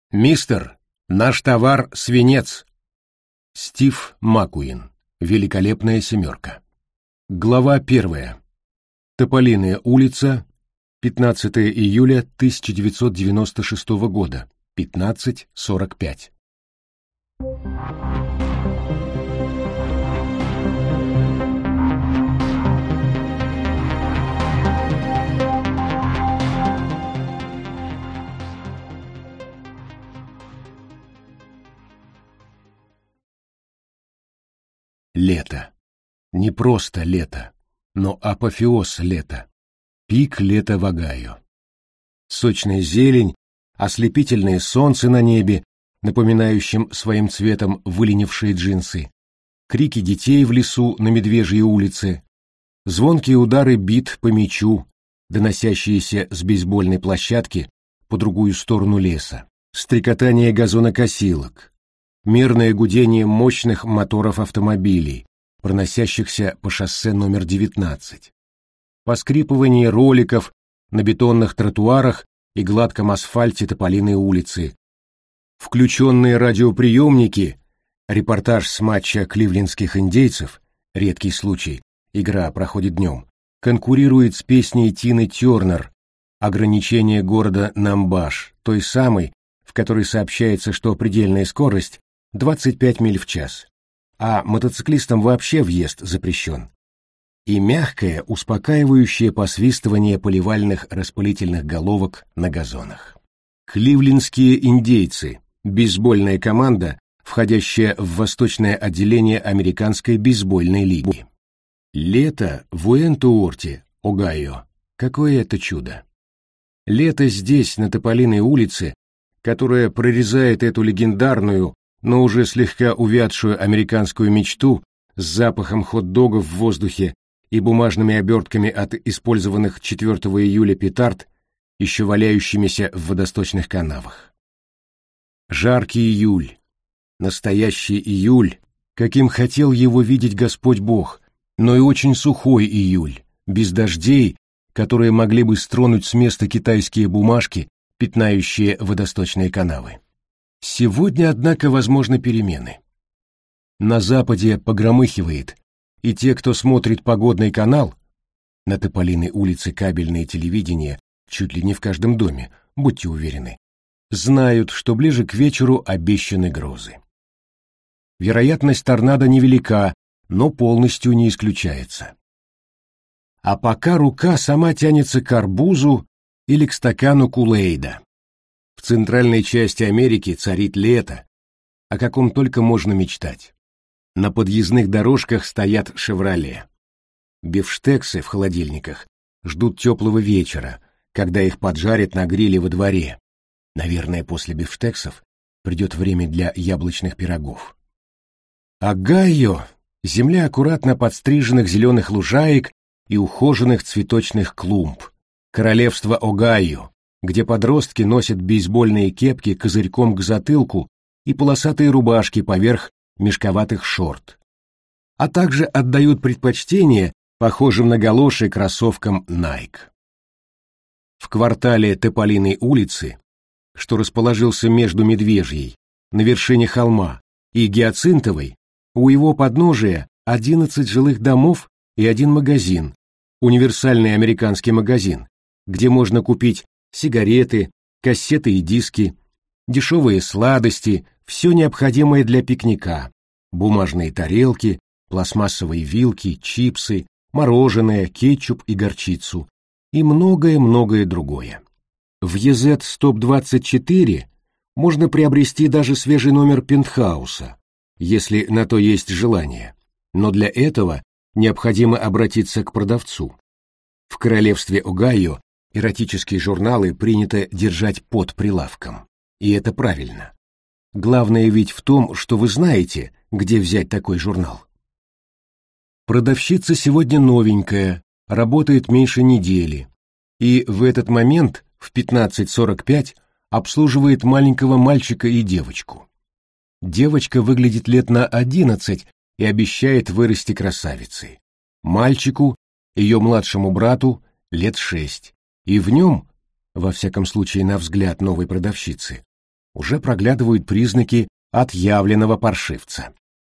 Мистер, наш товар — свинец. Стив Маккуин. Великолепная семерка. Глава 1. Тополиная улица, 15 июля 1996 года, 15:45. Лето. Не просто лето, но апофеоз лета. Пик лета в Огайо. Сочная зелень, ослепительное солнце на небе, напоминающем своим цветом выленившие джинсы, крики детей в лесу на Медвежьей улице, звонкие удары бит по мячу, доносящиеся с бейсбольной площадки по другую сторону леса, стрекотание газонокосилок, мерное гудение мощных моторов автомобилей, проносящихся по шоссе номер 19, поскрипывание роликов на бетонных тротуарах и гладком асфальте Тополиной улицы, включенные радиоприемники, репортаж с матча кливлендских индейцев, редкий случай, игра проходит днем, конкурирует с песней Тины Тернер «Ограничение города Намбаш», той самой, в которой сообщается, что предельная скорость 25 миль в час, а мотоциклистам вообще въезд запрещен. И мягкое, успокаивающее посвистывание поливальных распылительных головок на газонах. Кливлендские индейцы, бейсбольная команда, входящая в восточное отделение Американской бейсбольной лиги. Лето в Уэнтуорте, Огайо. Какое это чудо! Лето здесь, на Тополиной улице, которая прорезает эту легендарную, но уже слегка увядшую американскую мечту с запахом хот-догов в воздухе и бумажными обертками от использованных 4 июля петард, еще валяющимися в водосточных канавах. Жаркий июль, настоящий июль, каким хотел его видеть Господь Бог, но и очень сухой июль, без дождей, которые могли бы стронуть с места китайские бумажки, пятнающие водосточные канавы. Сегодня, однако, возможны перемены. На западе погромыхивает, и те, кто смотрит погодный канал, на Тополиной улице кабельное телевидение чуть ли не в каждом доме, будьте уверены, знают, что ближе к вечеру обещаны грозы. Вероятность торнадо невелика, но полностью не исключается. А пока рука сама тянется к арбузу или к стакану Кулейда. В центральной части Америки царит лето, о каком только можно мечтать. На подъездных дорожках стоят «Шевроле». Бифштексы в холодильниках ждут теплого вечера, когда их поджарят на гриле во дворе. Наверное, после бифштексов придет время для яблочных пирогов. Огайо — земля аккуратно подстриженных зеленых лужаек и ухоженных цветочных клумб. Королевство Огайо, где подростки носят бейсбольные кепки козырьком к затылку и полосатые рубашки поверх мешковатых шорт, а также отдают предпочтение похожим на галоши кроссовкам Nike. В квартале Тополиной улицы, что расположился между Медвежьей, на вершине холма, и Гиацинтовой, у его подножия 11 жилых домов и один магазин, универсальный американский магазин, где можно купить сигареты, кассеты и диски, дешевые сладости, все необходимое для пикника, бумажные тарелки, пластмассовые вилки, чипсы, мороженое, кетчуп и горчицу и многое-многое другое. В ЕЗ СТОП-24 можно приобрести даже свежий номер пентхауса, если на то есть желание, но для этого необходимо обратиться к продавцу. В королевстве Огайо эротические журналы принято держать под прилавком. И это правильно. Главное ведь в том, что вы знаете, где взять такой журнал. Продавщица сегодня новенькая, работает меньше недели, и в этот момент в 15:45 обслуживает маленького мальчика и девочку. Девочка выглядит лет на 11 и обещает вырасти красавицей. Мальчику, ее младшему брату, лет 6. И в нем, во всяком случае на взгляд новой продавщицы, уже проглядывают признаки отъявленного паршивца.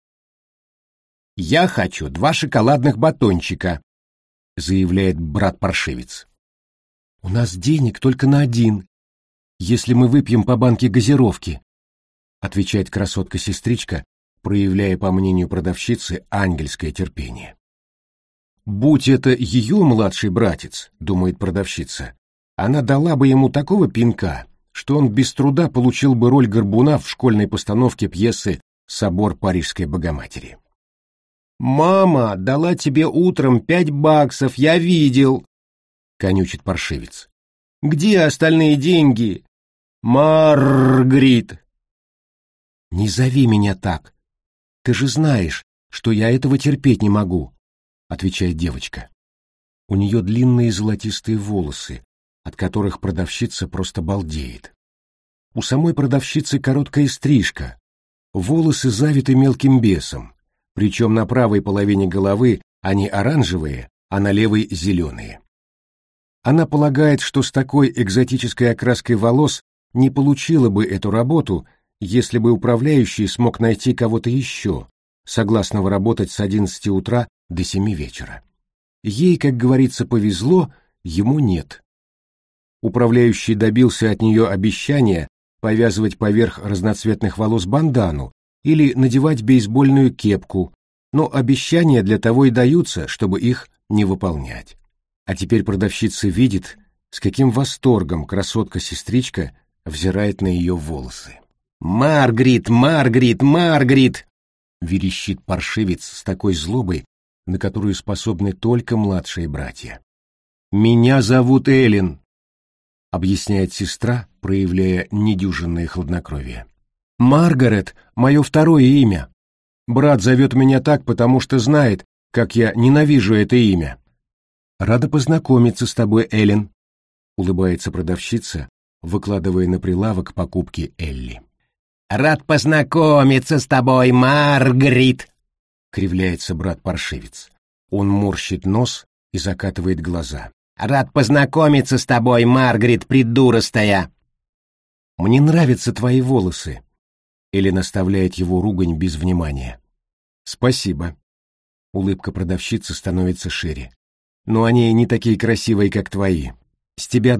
«Я хочу 2 шоколадных батончика», — заявляет брат-паршивец. «У нас денег только на 1, если мы выпьем по банке газировки», — отвечает красотка-сестричка, проявляя, по мнению продавщицы, ангельское терпение. «Будь это ее младший братец, — думает продавщица, — она дала бы ему такого пинка, что он без труда получил бы роль горбуна в школьной постановке пьесы «Собор Парижской Богоматери». «Мама дала тебе утром 5 баксов, я видел», — конючит паршивец. «Где остальные деньги? Маргарит!» «Не зови меня так. Ты же знаешь, что я этого терпеть не могу», — отвечает девочка. У нее длинные золотистые волосы, от которых продавщица просто балдеет. У самой продавщицы короткая стрижка, волосы завиты мелким бесом, причем на правой половине головы они оранжевые, а на левой зеленые. Она полагает, что с такой экзотической окраской волос не получила бы эту работу, если бы управляющий смог найти кого-то еще, согласного работать с 11 утра до 7 вечера. Ей, как говорится, повезло, ему нет. Управляющий добился от нее обещания повязывать поверх разноцветных волос бандану или надевать бейсбольную кепку, но обещания для того и даются, чтобы их не выполнять. А теперь продавщица видит, с каким восторгом красотка-сестричка взирает на ее волосы. «Маргарит, Маргарит, Маргарит!» — верещит паршивец с такой злобой, на которую способны только младшие братья. «Меня зовут Эллен», — объясняет сестра, проявляя недюжинное хладнокровие. «Маргарет — мое второе имя. Брат зовет меня так, потому что знает, как я ненавижу это имя». «Рада познакомиться с тобой, Эллен», — улыбается продавщица, выкладывая на прилавок покупки Элли. «Рад познакомиться с тобой, Маргарит», — кривляется брат-паршивец. Он морщит нос и закатывает глаза. «Рад познакомиться с тобой, Маргарит, придуростая!» «Мне нравятся твои волосы», — Эллен оставляет его ругань без внимания. «Спасибо». Улыбка продавщицы становится шире. «Но они не такие красивые, как твои. С тебя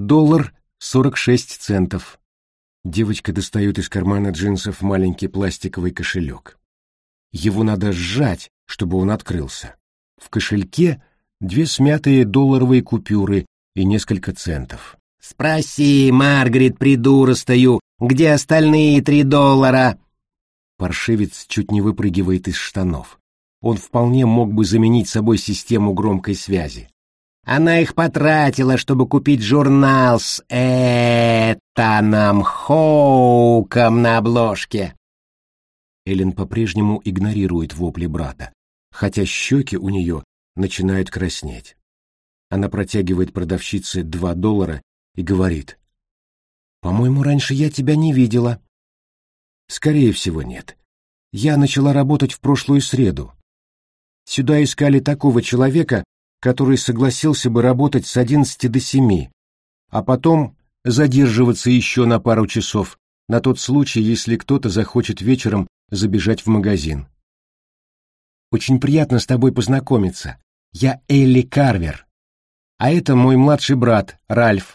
$1.46. Девочка достает из кармана джинсов маленький пластиковый кошелек. Его надо сжать, чтобы он открылся. В кошельке 2 смятые долларовые купюры и несколько центов. «Спроси, Маргарет, придуростою, где остальные $3?» Паршивец чуть не выпрыгивает из штанов. Он вполне мог бы заменить собой систему громкой связи. Она их потратила, чтобы купить журнал с Этаном Хоуком на обложке. Эллен по-прежнему игнорирует вопли брата, хотя щеки у нее начинают краснеть. Она протягивает продавщице $2 и говорит: «По-моему, раньше я тебя не видела». «Скорее всего, нет. Я начала работать в прошлую среду. Сюда искали такого человека, который согласился бы работать с 11 до 7, а потом задерживаться еще на пару часов, на тот случай, если кто-то захочет вечером забежать в магазин. Очень приятно с тобой познакомиться. Я Элли Карвер, а это мой младший брат Ральф».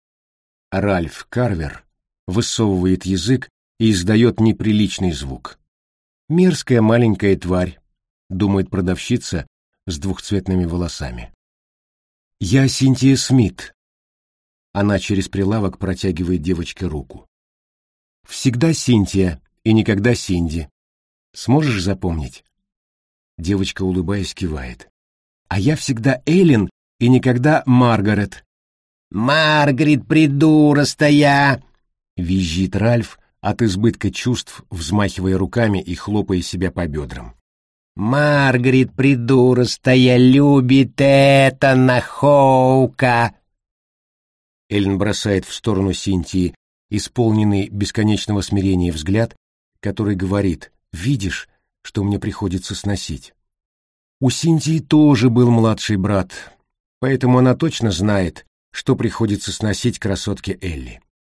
Ральф Карвер высовывает язык и издает неприличный звук. «Мерзкая маленькая тварь», — думает продавщица с двухцветными волосами. «Я Синтия Смит». Она через прилавок протягивает девочке руку. «Всегда Синтия и никогда Синди. Сможешь запомнить?» Девочка, улыбаясь, кивает. «А я всегда Эллен и никогда Маргарет». «Маргарет, придуростая!» — визжит Ральф от избытка чувств, взмахивая руками и хлопая себя по бедрам. «Маргарет, придуростая, любит Этана Хоука!» Эллен бросает в сторону Синтии исполненный бесконечного смирения взгляд, который говорит: «Видишь, что мне приходится сносить?» У Синтии тоже был младший брат, поэтому она точно знает, что приходится сносить красотке Элли.